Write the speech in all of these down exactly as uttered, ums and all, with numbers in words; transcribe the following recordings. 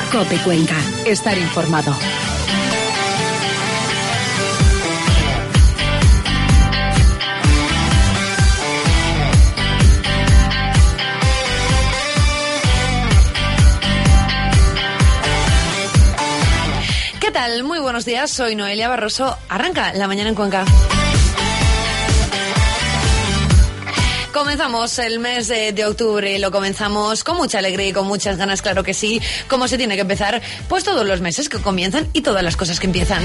COPE Cuenca. Estar informado. ¿Qué tal? Muy buenos días, soy Noelia Barroso. Arranca La Mañana en Cuenca. Comenzamos el mes de, de octubre, lo comenzamos con mucha alegría y con muchas ganas, claro que sí, como se tiene que empezar, pues todos los meses que comienzan y todas las cosas que empiezan.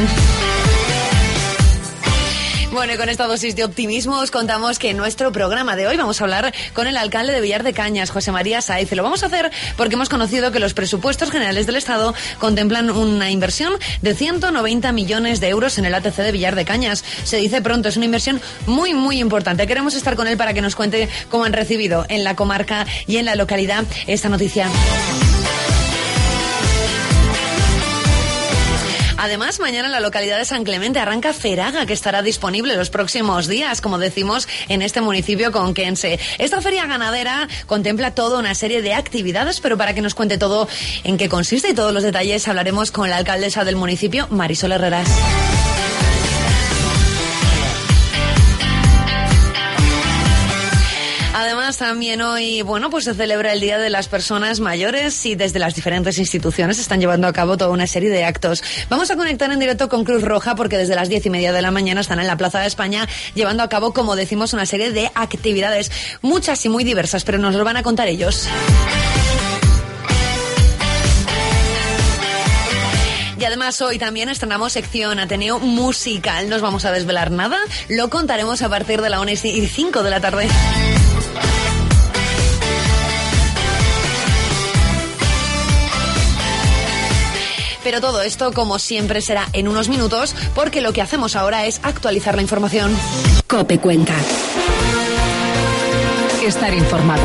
Bueno, y con esta dosis de optimismo os contamos que en nuestro programa de hoy vamos a hablar con el alcalde de Villar de Cañas, José María Sáez. Lo vamos a hacer porque hemos conocido que los presupuestos generales del Estado contemplan una inversión de ciento noventa millones de euros en el A T C de Villar de Cañas. Se dice pronto, es una inversión muy, muy importante. Queremos estar con él para que nos cuente cómo han recibido en la comarca y en la localidad esta noticia. Además, mañana en la localidad de San Clemente arranca Feraga, que estará disponible los próximos días, como decimos, en este municipio conquense. Esta feria ganadera contempla toda una serie de actividades, pero para que nos cuente todo en qué consiste y todos los detalles, hablaremos con la alcaldesa del municipio, Marisol Herreras. Además, también hoy, bueno, pues se celebra el Día de las Personas Mayores y desde las diferentes instituciones están llevando a cabo toda una serie de actos. Vamos a conectar en directo con Cruz Roja porque desde las diez y media de la mañana están en la Plaza de España llevando a cabo, como decimos, una serie de actividades, muchas y muy diversas, pero nos lo van a contar ellos. Y además hoy también estrenamos sección Ateneo Musical. No os vamos a desvelar nada, lo contaremos a partir de la una y cinco de la tarde. Pero todo esto, como siempre, será en unos minutos, porque lo que hacemos ahora es actualizar la información. COPE Cuenca. Estar informado.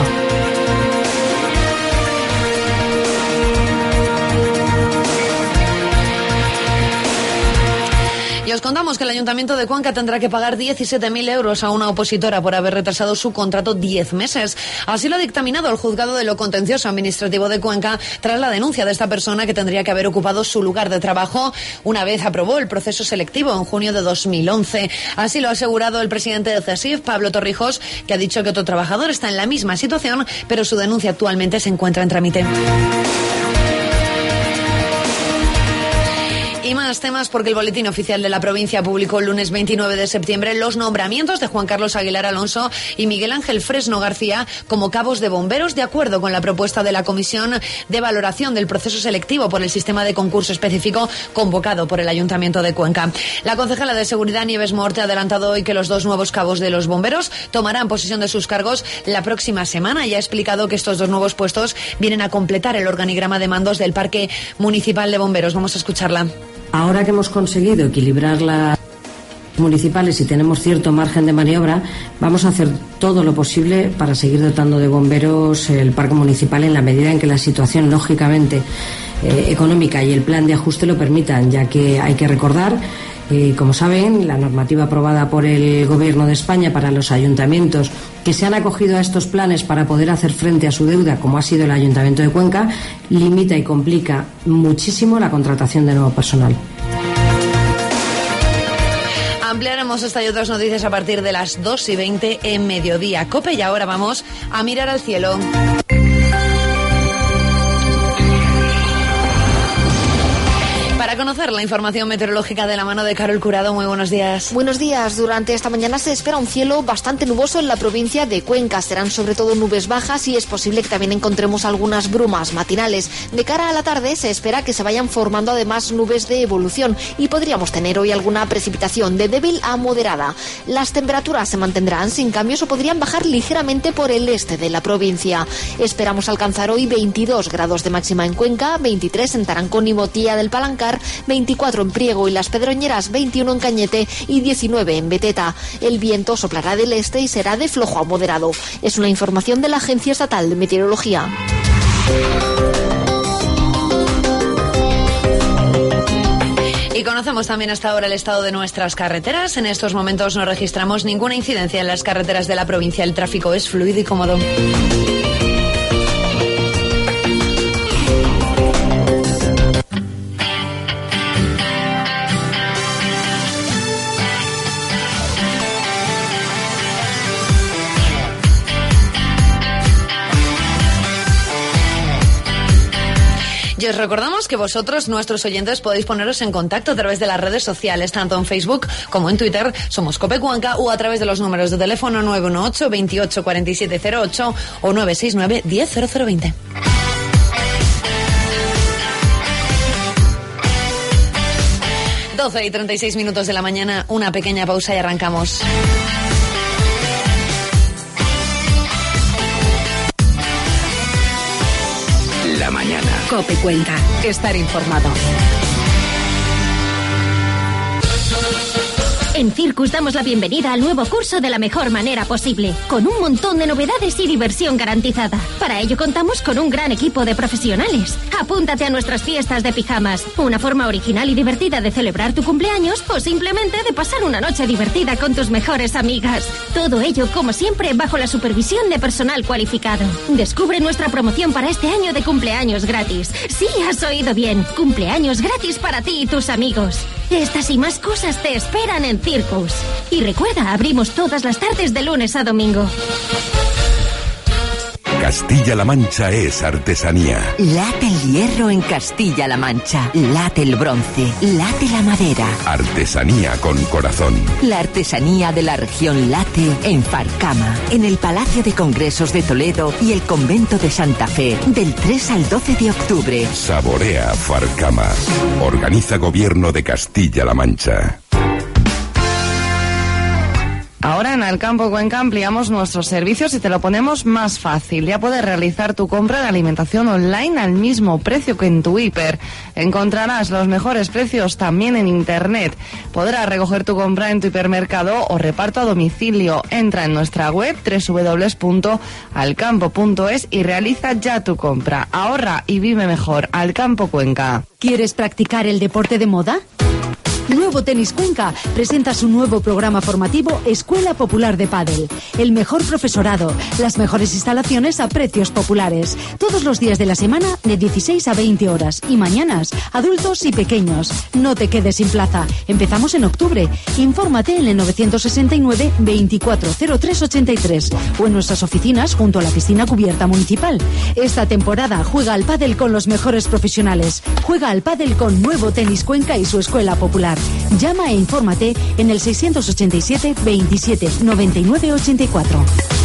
Y os contamos que el Ayuntamiento de Cuenca tendrá que pagar diecisiete mil euros a una opositora por haber retrasado su contrato diez meses. Así lo ha dictaminado el Juzgado de lo Contencioso Administrativo de Cuenca tras la denuncia de esta persona que tendría que haber ocupado su lugar de trabajo una vez aprobó el proceso selectivo en junio de dos mil once. Así lo ha asegurado el presidente de CESIF, Pablo Torrijos, que ha dicho que otro trabajador está en la misma situación, pero su denuncia actualmente se encuentra en trámite. Y más temas porque el Boletín Oficial de la Provincia publicó el lunes veintinueve de septiembre los nombramientos de Juan Carlos Aguilar Alonso y Miguel Ángel Fresno García como cabos de bomberos de acuerdo con la propuesta de la Comisión de Valoración del Proceso Selectivo por el Sistema de Concurso Específico convocado por el Ayuntamiento de Cuenca. La concejala de Seguridad, Nieves Morte, ha adelantado hoy que los dos nuevos cabos de los bomberos tomarán posesión de sus cargos la próxima semana y ha explicado que estos dos nuevos puestos vienen a completar el organigrama de mandos del Parque Municipal de Bomberos. Vamos a escucharla. Ahora que hemos conseguido equilibrar las municipales y tenemos cierto margen de maniobra, vamos a hacer todo lo posible para seguir dotando de bomberos el parque municipal en la medida en que la situación, lógicamente, eh, económica y el plan de ajuste lo permitan, ya que hay que recordar, eh, como saben, la normativa aprobada por el Gobierno de España para los ayuntamientos que se han acogido a estos planes para poder hacer frente a su deuda, como ha sido el Ayuntamiento de Cuenca, limita y complica muchísimo la contratación de nuevo personal. Ampliaremos esta y otras noticias a partir de las dos y veinte en Mediodía COPE y ahora vamos a mirar al cielo. Para conocer la información meteorológica de la mano de Carol Curado, muy buenos días. Buenos días. Durante esta mañana se espera un cielo bastante nuboso en la provincia de Cuenca. Serán sobre todo nubes bajas y es posible que también encontremos algunas brumas matinales. De cara a la tarde se espera que se vayan formando además nubes de evolución y podríamos tener hoy alguna precipitación de débil a moderada. Las temperaturas se mantendrán sin cambios o podrían bajar ligeramente por el este de la provincia. Esperamos alcanzar hoy veintidós grados de máxima en Cuenca, veintitrés en Tarancón y Motilla del Palancar, veinticuatro en Priego y Las Pedroñeras, veintiuno en Cañete y diecinueve en Beteta. El viento soplará del este y será de flojo a moderado. Es una información de la Agencia Estatal de Meteorología. Y conocemos también hasta ahora el estado de nuestras carreteras. En estos momentos no registramos ninguna incidencia en las carreteras de la provincia. El tráfico es fluido y cómodo. os recordamos que vosotros, nuestros oyentes, podéis poneros en contacto a través de las redes sociales, tanto en Facebook como en Twitter. Somos Cope Cuenca, o a través de los números de teléfono nueve uno ocho, veintiocho, cuarenta y siete cero ocho o nueve seis nueve, diez cero cero veinte. doce y treinta y seis minutos de la mañana, una pequeña pausa y arrancamos. La mañana. Cope Cuenca. Estar informado. En Circus damos la bienvenida al nuevo curso de la mejor manera posible, con un montón de novedades y diversión garantizada. Para ello contamos con un gran equipo de profesionales. Apúntate a nuestras fiestas de pijamas, una forma original y divertida de celebrar tu cumpleaños o simplemente de pasar una noche divertida con tus mejores amigas. Todo ello, como siempre, bajo la supervisión de personal cualificado. Descubre nuestra promoción para este año de cumpleaños gratis. Sí, has oído bien, cumpleaños gratis para ti y tus amigos. Estas y más cosas te esperan en Circus. Y recuerda, abrimos todas las tardes de lunes a domingo. Castilla-La Mancha es artesanía. Late el hierro en Castilla-La Mancha. Late el bronce. Late la madera. Artesanía con corazón. La artesanía de la región late en Farcama, en el Palacio de Congresos de Toledo y el Convento de Santa Fe, del tres al doce de octubre. Saborea Farcama. Organiza Gobierno de Castilla-La Mancha. Ahora en Alcampo Cuenca ampliamos nuestros servicios y te lo ponemos más fácil. Ya puedes realizar tu compra de alimentación online al mismo precio que en tu hiper. Encontrarás los mejores precios también en internet. Podrás recoger tu compra en tu hipermercado o reparto a domicilio. Entra en nuestra web doble u doble u doble u punto alcampo punto es y realiza ya tu compra. Ahorra y vive mejor. Alcampo Cuenca. ¿Quieres practicar el deporte de moda? Nuevo Tenis Cuenca presenta su nuevo programa formativo Escuela Popular de Pádel. El mejor profesorado, las mejores instalaciones a precios populares. Todos los días de la semana de dieciséis a veinte horas y mañanas, adultos y pequeños. No te quedes sin plaza. Empezamos en octubre. Infórmate en el novecientos sesenta y nueve, veinticuatro cero tres ochenta y tres o en nuestras oficinas junto a la piscina cubierta municipal. Esta temporada juega al pádel con los mejores profesionales. Juega al pádel con Nuevo Tenis Cuenca y su Escuela Popular. Llama e infórmate en el seiscientos ochenta y siete, veintisiete, noventa y nueve, ochenta y cuatro.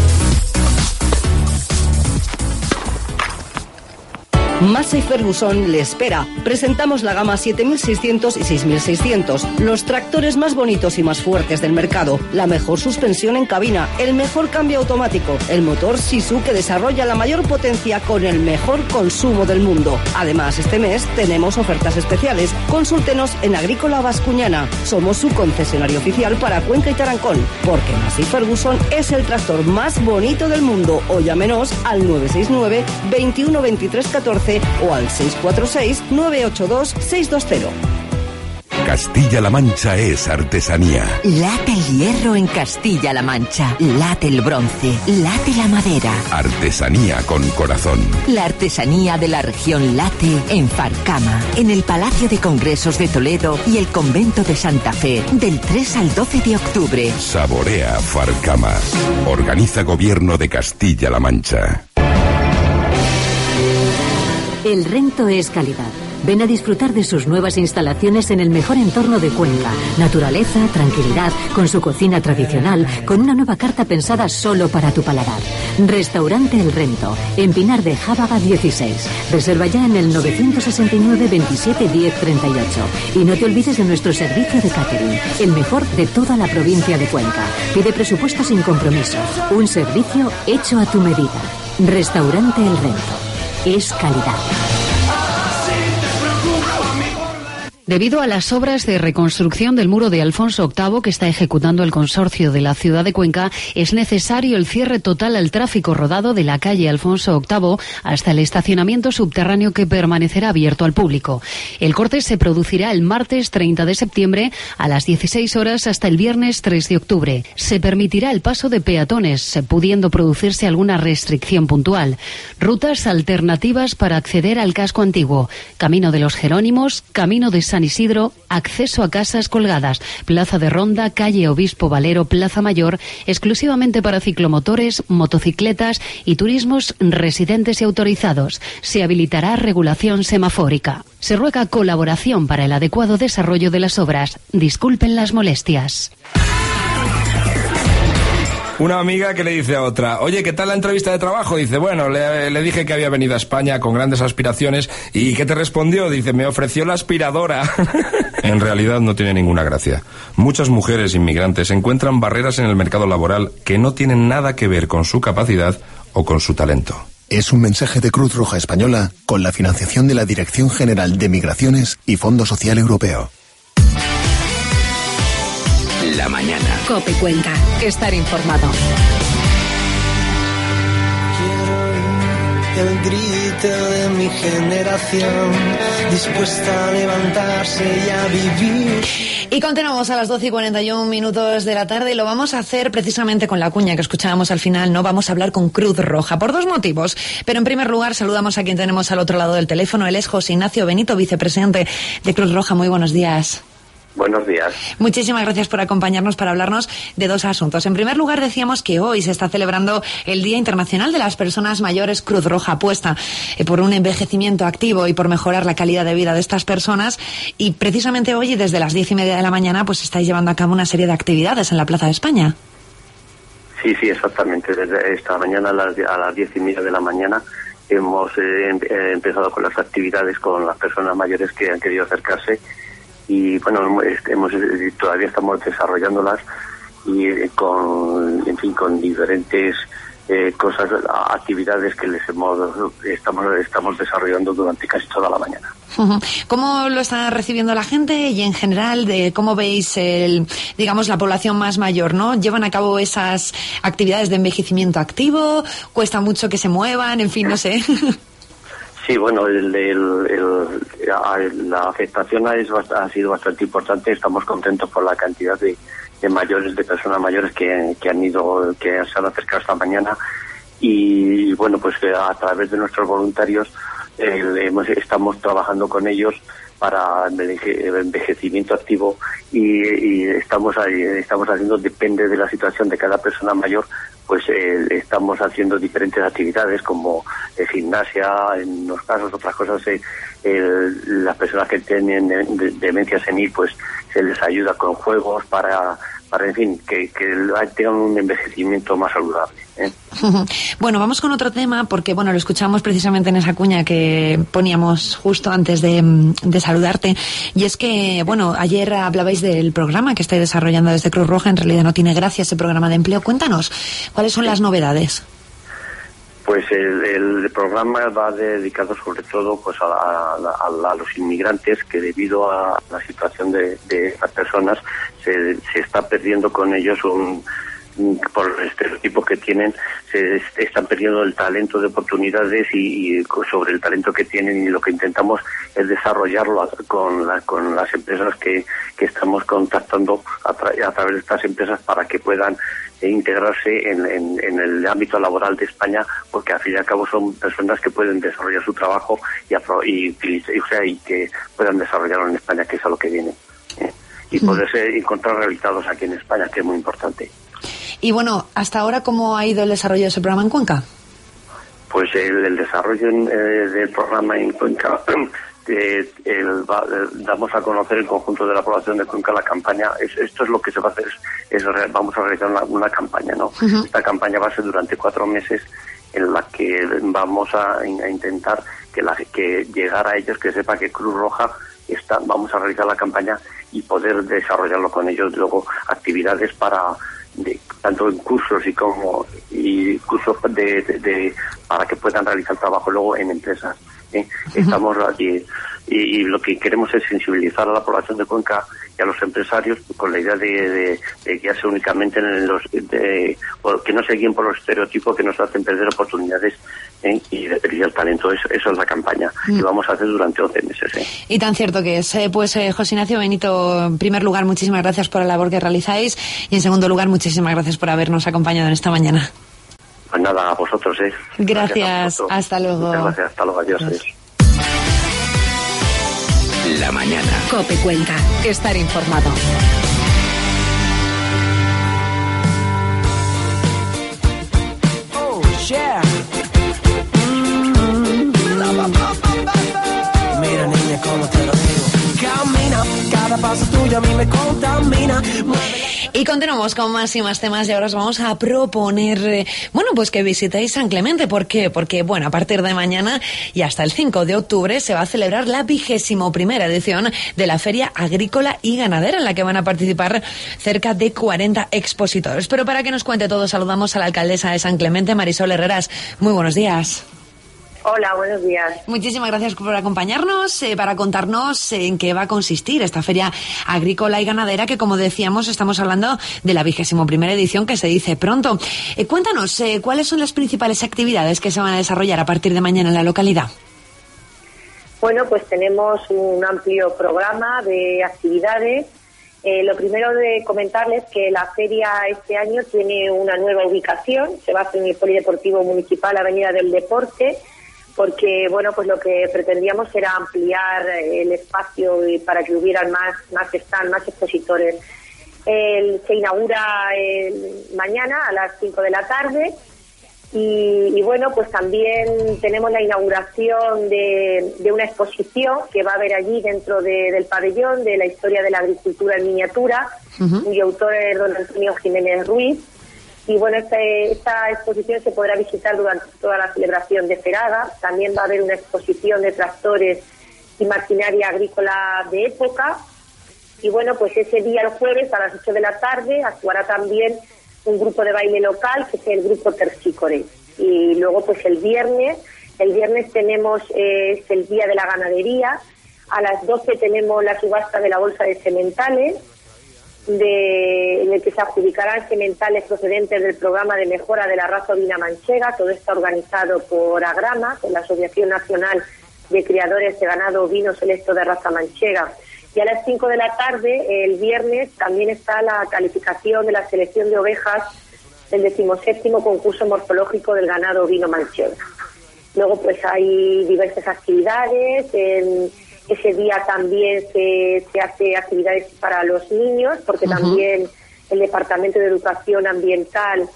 Massey Ferguson le espera. Presentamos la gama siete mil seiscientos y seis mil seiscientos, los tractores más bonitos y más fuertes del mercado, la mejor suspensión en cabina, el mejor cambio automático, el motor Sisu que desarrolla la mayor potencia con el mejor consumo del mundo. Además, este mes tenemos ofertas especiales. Consúltenos en Agrícola Bascuñana. Somos su concesionario oficial para Cuenca y Tarancón, porque Massey Ferguson es el tractor más bonito del mundo. O llámenos al nueve seis nueve, veintiuno, veintitrés, catorce o al seis cuatro seis, nueve ocho dos, seis dos cero. Castilla-La Mancha es artesanía. Late el hierro en Castilla-La Mancha. Late el bronce. Late la madera. Artesanía con corazón. La artesanía de la región late en Farcama, en el Palacio de Congresos de Toledo y el Convento de Santa Fe, del tres al doce de octubre. Saborea Farcama. Organiza Gobierno de Castilla-La Mancha. El Rento es calidad. Ven a disfrutar de sus nuevas instalaciones en el mejor entorno de Cuenca. Naturaleza, tranquilidad, con su cocina tradicional, con una nueva carta pensada solo para tu paladar. Restaurante El Rento, en Pinar de Jábaga dieciséis. Reserva ya en el novecientos sesenta y nueve, veintisiete, diez, treinta y ocho. Y no te olvides de nuestro servicio de catering, el mejor de toda la provincia de Cuenca. Pide presupuesto sin compromiso. Un servicio hecho a tu medida. Restaurante El Rento. Es calidad. Debido a las obras de reconstrucción del muro de Alfonso octavo que está ejecutando el consorcio de la ciudad de Cuenca, es necesario el cierre total al tráfico rodado de la calle Alfonso octavo hasta el estacionamiento subterráneo que permanecerá abierto al público. El corte se producirá el martes treinta de septiembre a las dieciséis horas hasta el viernes tres de octubre. Se permitirá el paso de peatones, pudiendo producirse alguna restricción puntual. Rutas alternativas para acceder al casco antiguo: Camino de los Jerónimos, Camino de San San Isidro, acceso a casas colgadas, Plaza de Ronda, calle Obispo Valero, Plaza Mayor, exclusivamente para ciclomotores, motocicletas y turismos residentes y autorizados. Se habilitará regulación semafórica. Se ruega colaboración para el adecuado desarrollo de las obras. Disculpen las molestias. Una amiga que le dice a otra, oye, ¿qué tal la entrevista de trabajo? Dice, bueno, le, le dije que había venido a España con grandes aspiraciones. ¿Y qué te respondió? Dice, me ofreció la aspiradora. En realidad no tiene ninguna gracia. Muchas mujeres inmigrantes encuentran barreras en el mercado laboral que no tienen nada que ver con su capacidad o con su talento. Es un mensaje de Cruz Roja Española con la financiación de la Dirección General de Migraciones y Fondo Social Europeo. La mañana. COPE Cuenca. Estar informado. Quiero el grito de mi generación, dispuesta a levantarse y a vivir. Y continuamos a las doce y cuarenta y un minutos de la tarde y lo vamos a hacer precisamente con la cuña que escuchábamos al final, ¿no? Vamos a hablar con Cruz Roja por dos motivos. Pero en primer lugar saludamos a quien tenemos al otro lado del teléfono. Él es José Ignacio Benito, vicepresidente de Cruz Roja. Muy buenos días. Buenos días. Muchísimas gracias por acompañarnos para hablarnos de dos asuntos. En primer lugar, decíamos que hoy se está celebrando el Día Internacional de las Personas Mayores. Cruz Roja apuesta eh, por un envejecimiento activo y por mejorar la calidad de vida de estas personas. Y precisamente hoy, desde las diez y media de la mañana, pues estáis llevando a cabo una serie de actividades en la Plaza de España. Sí, sí, exactamente. Desde esta mañana a las, a las diez y media de la mañana hemos eh, em, eh, empezado con las actividades con las personas mayores que han querido acercarse. Y bueno, hemos, todavía estamos desarrollándolas y eh, con, en fin, con diferentes eh, cosas, actividades que les hemos, estamos, estamos desarrollando durante casi toda la mañana. ¿Cómo lo está recibiendo la gente y en general de cómo veis el, digamos, la población más mayor, ¿no? ¿Llevan a cabo esas actividades de envejecimiento activo? ¿Cuesta mucho que se muevan? En fin, no sé. Sí, bueno, el, el, el, la afectación es, ha sido bastante importante. Estamos contentos por la cantidad de, de mayores, de personas mayores que, que han ido, que se han acercado esta mañana. Y bueno, pues a través de nuestros voluntarios eh, hemos, estamos trabajando con ellos para el envejecimiento activo y, y estamos ahí, estamos haciendo, depende de la situación de cada persona mayor, pues eh, estamos haciendo diferentes actividades como eh, gimnasia, en unos casos, otras cosas, eh, el, las personas que tienen de, de, demencia senil, pues se les ayuda con juegos para, para en fin, que, que tengan un envejecimiento más saludable, ¿eh? Bueno, vamos con otro tema porque, bueno, lo escuchamos precisamente en esa cuña que poníamos justo antes de, de saludarte, y es que, bueno, ayer hablabais del programa que estáis desarrollando desde Cruz Roja. En realidad no tiene gracia ese programa de empleo. Cuéntanos, ¿cuáles son las novedades? Pues el, el programa va dedicado sobre todo pues a, a, a, a los inmigrantes que debido a la situación de, de las personas se, se está perdiendo con ellos un por el estereotipo que tienen, se están perdiendo el talento de oportunidades y, y sobre el talento que tienen, y lo que intentamos es desarrollarlo con, la, con las empresas que, que estamos contactando a, tra a través de estas empresas para que puedan eh, integrarse en, en, en el ámbito laboral de España, porque al fin y al cabo son personas que pueden desarrollar su trabajo y, y, y, o sea, y que puedan desarrollarlo en España, que es a lo que viene, ¿eh? Y mm. poderse encontrar realizados aquí en España, que es muy importante. Y bueno, hasta ahora, ¿cómo ha ido el desarrollo de ese programa en Cuenca? Pues el, el desarrollo en, eh, del programa en Cuenca, eh, el, va, eh, damos a conocer el conjunto de la población de Cuenca la campaña. Es, esto es lo que se va a hacer, es, es vamos a realizar una, una campaña, ¿no? Uh-huh. Esta campaña va a ser durante cuatro meses en la que vamos a, a intentar que, la, que llegar a ellos, que sepa que Cruz Roja está, vamos a realizar la campaña y poder desarrollarlo con ellos, luego actividades para de, tanto en cursos y como y cursos de, de, de para que puedan realizar trabajo luego en empresas, ¿eh? Uh-huh. Estamos aquí y, y lo que queremos es sensibilizar a la población de Cuenca y a los empresarios con la idea de, de, de guiarse únicamente en los de, que no se guíen por los estereotipos que nos hacen perder oportunidades, ¿eh? Y de perder el talento. Eso, eso es la campaña mm. que vamos a hacer durante once meses, ¿eh? Y tan cierto que es. Eh, pues eh, José Ignacio Benito, en primer lugar, muchísimas gracias por la labor que realizáis, y en segundo lugar, muchísimas gracias por habernos acompañado en esta mañana. Pues nada, a vosotros, ¿eh? Gracias, gracias hasta luego. Muchas gracias, hasta luego, adiós. adiós. La mañana. Cope Cuenca. Estar informado. Oh, yeah. Mm-hmm. Mira, niña, cómo te lo digo. Camina, cada paso tuyo a mí me contamina. Y continuamos con más y más temas y ahora os vamos a proponer, eh, bueno, pues que visitéis San Clemente. ¿Por qué? Porque, bueno, a partir de mañana y hasta el cinco de octubre se va a celebrar la vigésimo primera edición de la Feria Agrícola y Ganadera, en la que van a participar cerca de cuarenta expositores. Pero para que nos cuente todo, saludamos a la alcaldesa de San Clemente, Marisol Herreras. Muy buenos días. Hola, buenos días. Muchísimas gracias por acompañarnos, eh, para contarnos en qué va a consistir esta Feria Agrícola y Ganadera, que, como decíamos, estamos hablando de la vigésimo primera edición, que se dice pronto. Eh, cuéntanos, eh, ¿cuáles son las principales actividades que se van a desarrollar a partir de mañana en la localidad? Bueno, pues tenemos un amplio programa de actividades. Eh, lo primero de comentarles que la feria este año tiene una nueva ubicación. Se va a hacer en el Polideportivo Municipal, Avenida del Deporte, porque, bueno, pues lo que pretendíamos era ampliar el espacio para que hubieran más, más stand, más expositores. El, se inaugura el, mañana a las cinco de la tarde y, y, bueno, pues también tenemos la inauguración de, de una exposición que va a haber allí dentro de, del pabellón de la historia de la agricultura en miniatura, uh-huh. cuyo autor es don Antonio Jiménez Ruiz. Y bueno, esta, esta exposición se podrá visitar durante toda la celebración de Feraga. También va a haber una exposición de tractores y maquinaria agrícola de época. Y bueno, pues ese día, el jueves, a las ocho de la tarde, actuará también un grupo de baile local, que es el grupo Terpsícore. Y luego, pues el viernes, el viernes tenemos eh, es el Día de la Ganadería. A las doce tenemos la subasta de la bolsa de sementales, de, en el que se adjudicarán sementales procedentes del programa de mejora de la raza ovina manchega. Todo está organizado por Agrama, con la Asociación Nacional de Criadores de Ganado Ovino Selecto de Raza Manchega. Y a las cinco de la tarde, el viernes, también está la calificación de la selección de ovejas del decimoséptimo concurso morfológico del ganado ovino manchego. Luego, pues hay diversas actividades. En ese día también se, se hace actividades para los niños, porque uh-huh. también el Departamento de Educación Ambiental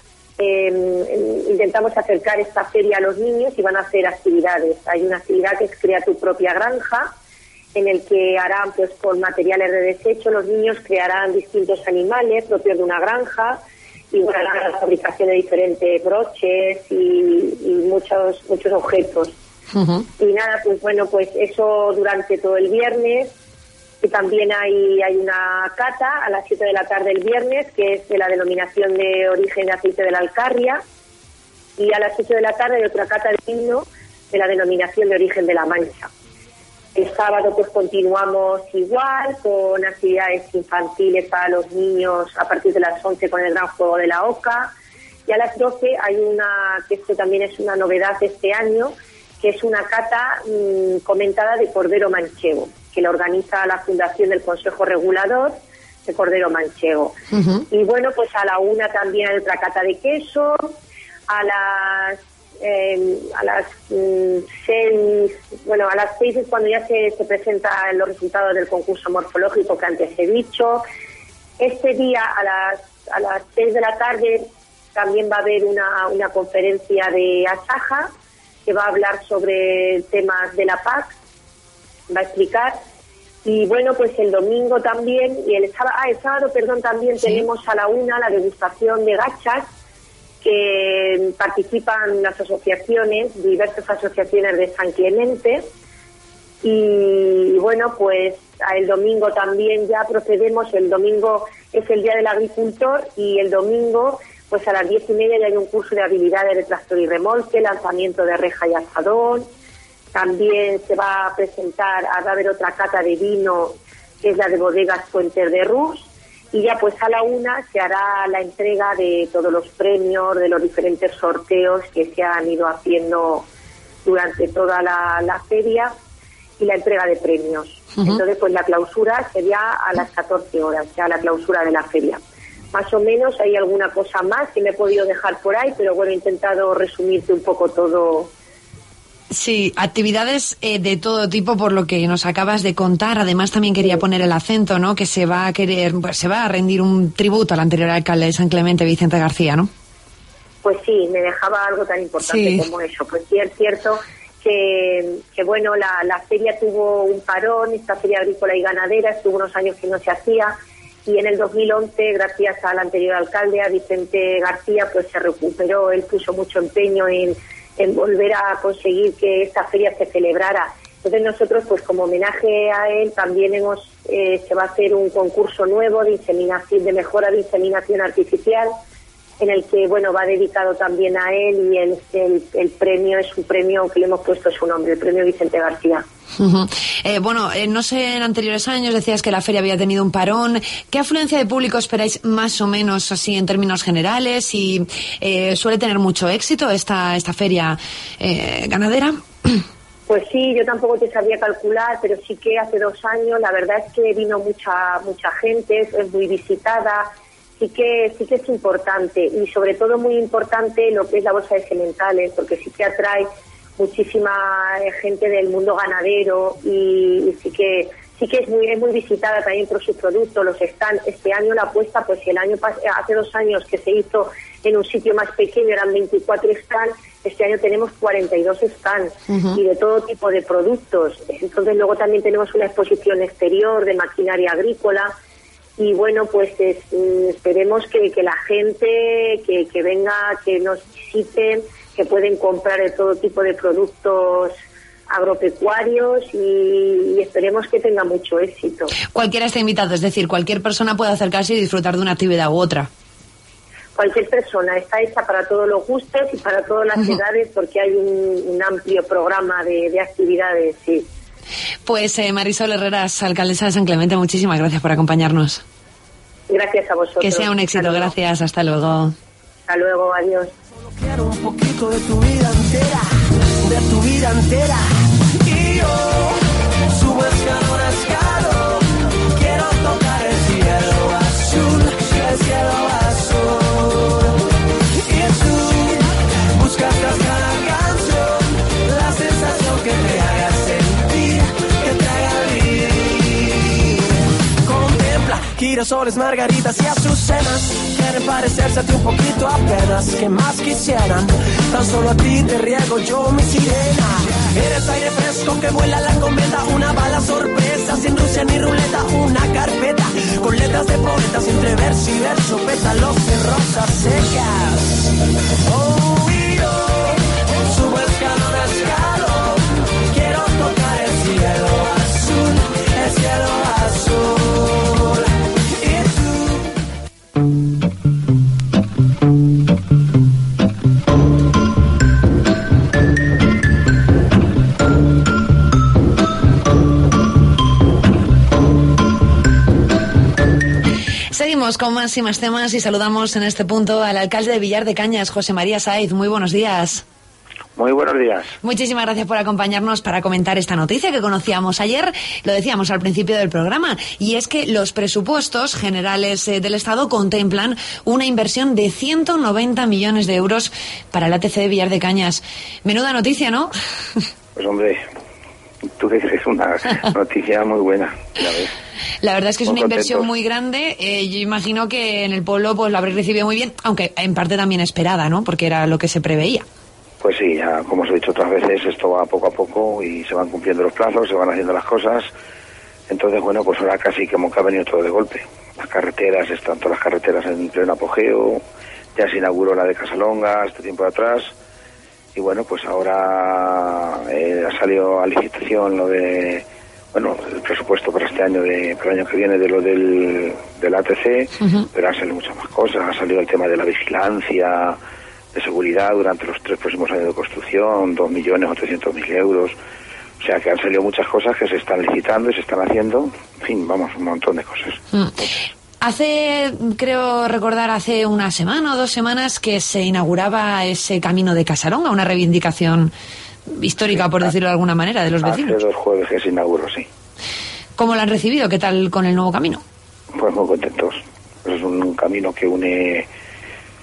eh, intentamos acercar esta feria a los niños y van a hacer actividades. Hay una actividad que es Crea tu propia granja, en el que harán, pues, con materiales de desecho, los niños crearán distintos animales propios de una granja y bueno, la fabricación de diferentes broches y, y muchos muchos objetos. Uh-huh. Y nada, pues bueno, pues eso durante todo el viernes. Y también hay hay una cata a las siete de la tarde el viernes, que es de la denominación de origen de aceite de la Alcarria, y a las ocho de la tarde hay otra cata de vino de la denominación de origen de la Mancha. El sábado pues continuamos igual con actividades infantiles para los niños a partir de las once con el gran juego de la oca, y a las doce hay una, que esto también es una novedad de este año, que es una cata mmm, comentada de cordero manchego, que la organiza la Fundación del Consejo Regulador de Cordero Manchego. Uh-huh. Y bueno, pues a la una también hay otra cata de queso, a las eh, a las mm, seis, bueno, a las seis es cuando ya se, se presentan los resultados del concurso morfológico que antes he dicho. Este día a las a las seis de la tarde también va a haber una, una conferencia de Asaja, que va a hablar sobre temas de la P A C, va a explicar. Y bueno, pues el domingo también, y el sábado, ah, el sábado, perdón, también ¿sí? tenemos a la una la degustación de gachas, que participan las asociaciones, diversas asociaciones de San Clemente. Y bueno, pues el domingo también ya procedemos, el domingo es el Día del Agricultor, y el domingo pues a las diez y media ya hay un curso de habilidades de tractor y remolque, lanzamiento de reja y azadón. También se va a presentar, va a haber otra cata de vino, que es la de Bodegas Fuentes de Rus, y ya pues a la una se hará la entrega de todos los premios, de los diferentes sorteos que se han ido haciendo durante toda la, la feria, y la entrega de premios. Uh-huh. Entonces pues la clausura sería a las catorce horas, ya la clausura de la feria. Más o menos hay alguna cosa más que me he podido dejar por ahí, pero bueno, he intentado resumirte un poco todo Sí, actividades eh, de todo tipo por lo que nos acabas de contar. Además también quería poner el acento, ¿no? Que se va a querer, pues se va a rendir un tributo al anterior alcalde de San Clemente, Vicente García, ¿no? Pues sí, me dejaba algo tan importante sí. como eso. Pues sí, es cierto que, que bueno, la, la feria tuvo un parón, esta feria agrícola y ganadera, estuvo unos años que no se hacía, y en el dos mil once, gracias al anterior alcalde, a Vicente García, pues se recuperó, él puso mucho empeño en, en volver a conseguir que esta feria se celebrara. Entonces nosotros, pues como homenaje a él, también hemos eh, se va a hacer un concurso nuevo de inseminación, de mejora de inseminación artificial, en el que, bueno, va dedicado también a él, y el, el, el premio es un premio que le hemos puesto su nombre, el premio Vicente García. Uh-huh. Eh, bueno, eh, no sé, en anteriores años decías que la feria había tenido un parón. ¿Qué afluencia de público esperáis más o menos así en términos generales? ¿Y eh, suele tener mucho éxito esta, esta feria eh, ganadera? Pues sí, yo tampoco te sabía calcular, pero sí que hace dos años la verdad es que vino mucha mucha gente, es muy visitada. Sí que sí que es importante, y sobre todo muy importante lo que es la bolsa de sementales, porque sí que atrae muchísima gente del mundo ganadero, y, y sí que sí que es muy es muy visitada también por sus productos, los stands. Este año la apuesta, pues el año hace dos años que se hizo en un sitio más pequeño eran veinticuatro stands, este año tenemos cuarenta y dos stands uh-huh. y de todo tipo de productos. Entonces luego también tenemos una exposición exterior de maquinaria agrícola. Y bueno, pues es, esperemos que, que la gente que, que venga, que nos visiten, que pueden comprar de todo tipo de productos agropecuarios, y, y esperemos que tenga mucho éxito. Cualquiera está invitado, es decir, cualquier persona puede acercarse y disfrutar de una actividad u otra. Cualquier persona, está hecha para todos los gustos y para todas las uh-huh. edades, porque hay un, un amplio programa de, de actividades, sí. Pues eh, Marisol Herreras, alcaldesa de San Clemente, muchísimas gracias por acompañarnos. Gracias a vosotros. Que sea un éxito, gracias, hasta luego. Hasta luego, adiós. Solo quiero un poquito de tu vida entera, de tu vida entera. Y yo subo escalón a escalón, quiero tocar el cielo azul, el cielo azul. Y tú buscas tras cada canción la sensación que te haga sentir, que te haga vivir. Contempla girasoles, margaritas y azucenas, quieren parecerse a ti un poquito apenas. ¿Qué más quisieran? Tan solo a ti te riego yo mi sirena. Eres aire fresco que vuela la cometa, una bala sorpresa sin Rusia ni ruleta, una carpeta con letras de poetas entre verso y verso, pétalos de rosas secas. Oh, y yo subo escalón a escalón, quiero tocar el cielo azul, el cielo azul. Seguimos con más y más temas y saludamos en este punto al alcalde de Villar de Cañas, José María Saiz. Muy buenos días. Muy buenos días. Muchísimas gracias por acompañarnos para comentar esta noticia que conocíamos ayer, lo decíamos al principio del programa, y es que los presupuestos generales eh, del Estado contemplan una inversión de ciento noventa millones de euros para el A T C de Villar de Cañas. Menuda noticia, ¿no? Pues hombre, tú que crees una noticia muy buena, ya ves. La verdad es que es muy una contentos. Inversión muy grande. Eh, yo imagino que en el pueblo pues lo habréis recibido muy bien, aunque en parte también esperada, ¿no? Porque era lo que se preveía. Pues sí, ya, como os he dicho otras veces, esto va poco a poco y se van cumpliendo los plazos, se van haciendo las cosas. Entonces, bueno, pues ahora casi como que ha venido todo de golpe. Las carreteras, están todas las carreteras en pleno apogeo, ya se inauguró la de Casalonga este tiempo de atrás. Y bueno, pues ahora eh, ha salido a licitación lo de, bueno, el presupuesto para este año, de, para el año que viene, de lo del, del A T C, uh-huh. pero han salido muchas más cosas. Ha salido el tema de la vigilancia, de seguridad durante los tres próximos años de construcción, dos millones ochocientos mil euros. O sea que han salido muchas cosas que se están licitando y se están haciendo. En fin, vamos, un montón de cosas. Mm. Hace, creo recordar, hace una semana o dos semanas que se inauguraba ese camino de Casalonga, una reivindicación histórica, sí, por decirlo de alguna manera, de los vecinos. Hace dos jueves que se inauguró, sí. ¿Cómo lo han recibido? ¿Qué tal con el nuevo camino? Pues muy contentos. Pues es un camino que une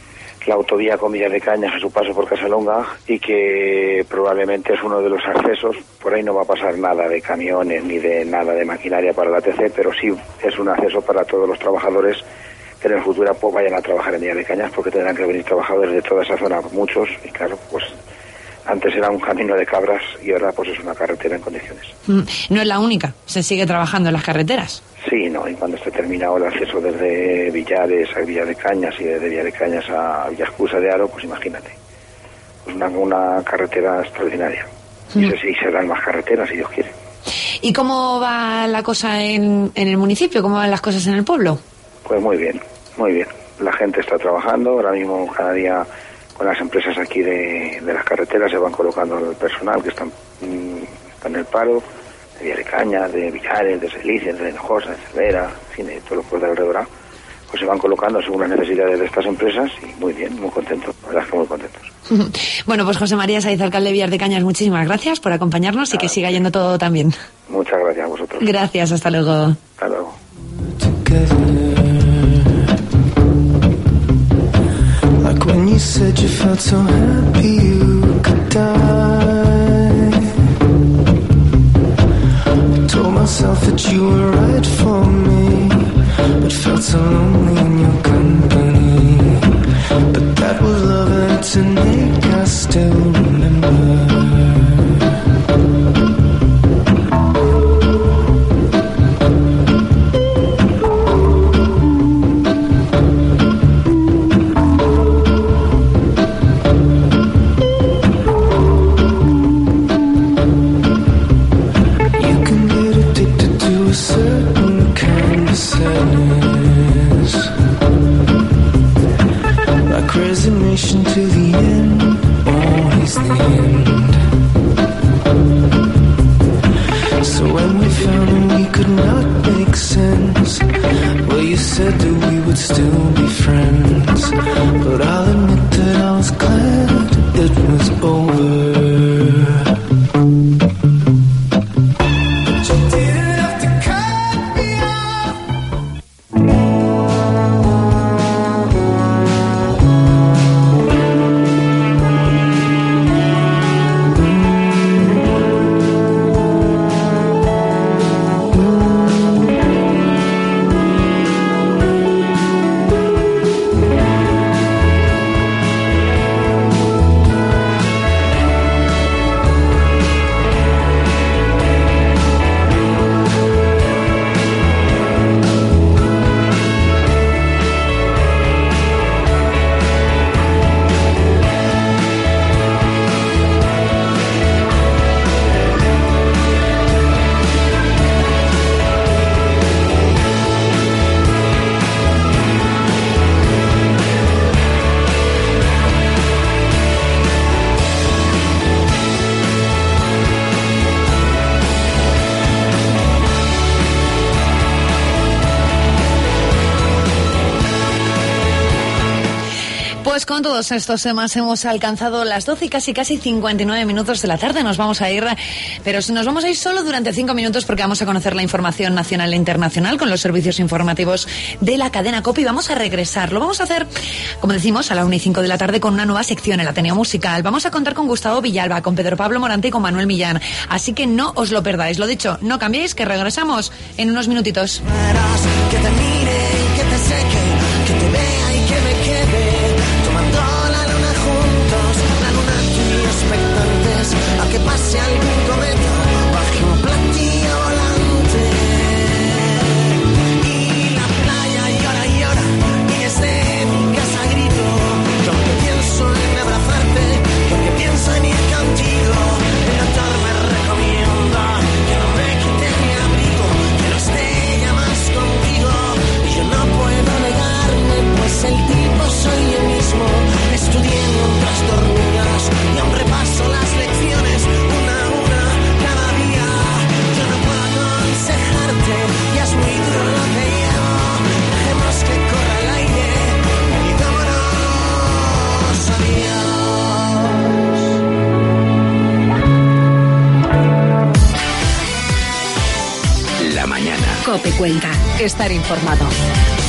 la autovía con Villar de Cañas a su paso por Casalonga y que probablemente es uno de los accesos. Por ahí no va a pasar nada de camiones ni de nada de maquinaria para la T C, pero sí es un acceso para todos los trabajadores que en el futuro pues, vayan a trabajar en Villar de Cañas, porque tendrán que venir trabajadores de toda esa zona, muchos, y claro, pues antes era un camino de cabras y ahora pues es una carretera en condiciones. No es la única, se sigue trabajando en las carreteras. Sí, no, y cuando esté terminado el acceso desde Villares a Villar de Cañas y desde Villar de Cañas a Villascusa de Aro, pues imagínate, pues una, una carretera extraordinaria. Mm. Y sí, serán más carreteras, si Dios quiere. ¿Y cómo va la cosa en, en el municipio? ¿Cómo van las cosas en el pueblo? Pues muy bien, muy bien. La gente está trabajando, ahora mismo cada día con las empresas aquí de, de las carreteras se van colocando el personal que están, están en el paro, de Villar de Cañas, de Villares, de Selicias, de Hinojosa, de Cervera, en fin, de todos los pueblos de alrededor, pues se van colocando según las necesidades de estas empresas y muy bien, muy contentos, la verdad es que muy contentos. Bueno, pues José María Saiz, alcalde de Villar de Cañas, muchísimas gracias por acompañarnos y que siga yendo todo tan bien. Muchas gracias a vosotros. Gracias, hasta luego. Hasta luego. Like when you said you felt so happy you could die. I told myself that you were right for me, but felt so lonely in your company. But that was love and it's an ache I still remember. Resignation to the end, always the end. So when we found that we could not make sense, well, you said that we would still be friends. But I'll admit that I was glad it was over. Con todos estos temas hemos alcanzado las doce y casi casi cincuenta y nueve minutos de la tarde. Nos vamos a ir, pero nos vamos a ir solo durante cinco minutos porque vamos a conocer la información nacional e internacional con los servicios informativos de la cadena COPE y vamos a regresar. Lo vamos a hacer, como decimos, a la una y cinco de la tarde con una nueva sección, el Ateneo Musical. Vamos a contar con Gustavo Villalba, con Pedro Pablo Morante y con Manuel Millán. Así que no os lo perdáis. Lo dicho, no cambiéis, que regresamos en unos minutitos. Que te mire, que te seque, que te vea y que me quede. A que pase algún cometa baje un platillo volante y la playa llora y llora y desde mi casa grito yo que pienso en abrazarte porque pienso en ir contigo. El doctor me recomienda que no me quite mi abrigo, que no esté ya más contigo y yo no puedo negarme pues el tipo soy yo mismo. Estudié mientras dormías y aún repaso las lecciones una a una cada día. Yo no puedo aconsejarte, ya es muy duro lo que llevo. Dejemos que corra el aire y vámonos, adiós. La mañana. COPE Cuenca. Estar informado.